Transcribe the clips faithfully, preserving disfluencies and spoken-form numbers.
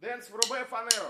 Денс, вруби фанеру.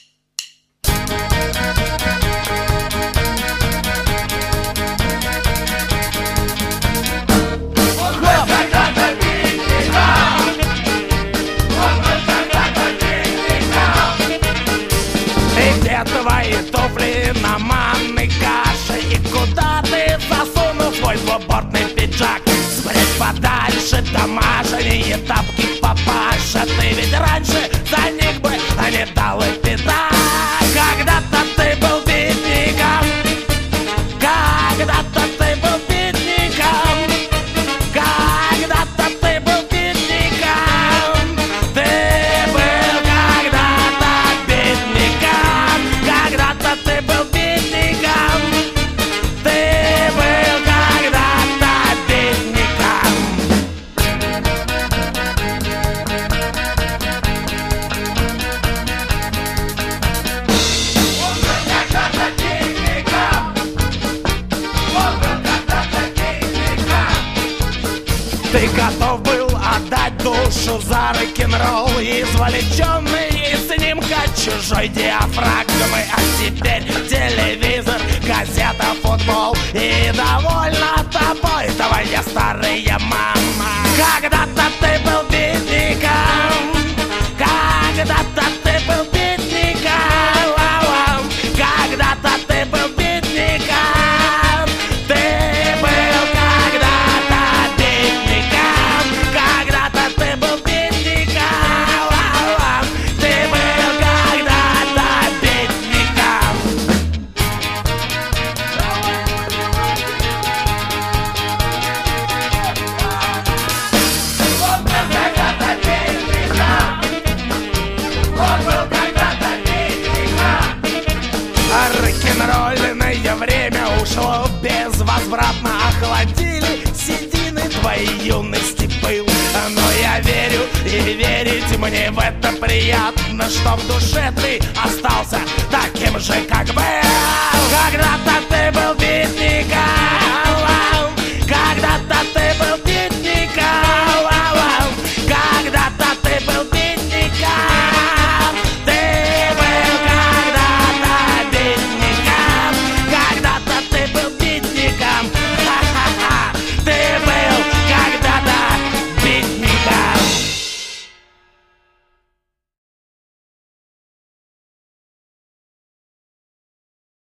И где твои туфли на манной каше? И куда ты засунул свой двубортный пиджак? Спрячь подальше домашние тапки папаша. Ты ведь раньше за них бы не дал и пятак. Когда-то ты был бедняком, когда-то ты был бедняком, когда-то ты был бедняком. Ты был когда-то бедняком, когда-то ты был бедняком. Ты был когда-то бедняком. Ты готов был отдать душу за рок-н-ролл, извлеченный с ним от чужой диафрагмы. А теперь телевизор, газета, футбол, и довольна тобой твоя старая мама. Когда-то ты был бедняком, когда-то ты был бедняком, когда-то ты был бедняком. Ты был когда-то бедняком, когда-то ты был бедняком. Ты был когда-то бедняком. А рок-н-ролльное время ушло безвозвратно. Охладили седины твоей юности пыл. Но я верю, и верить мне в это приятно, что в душе ты остался таким же, как был. Когда-то ты был бедняком,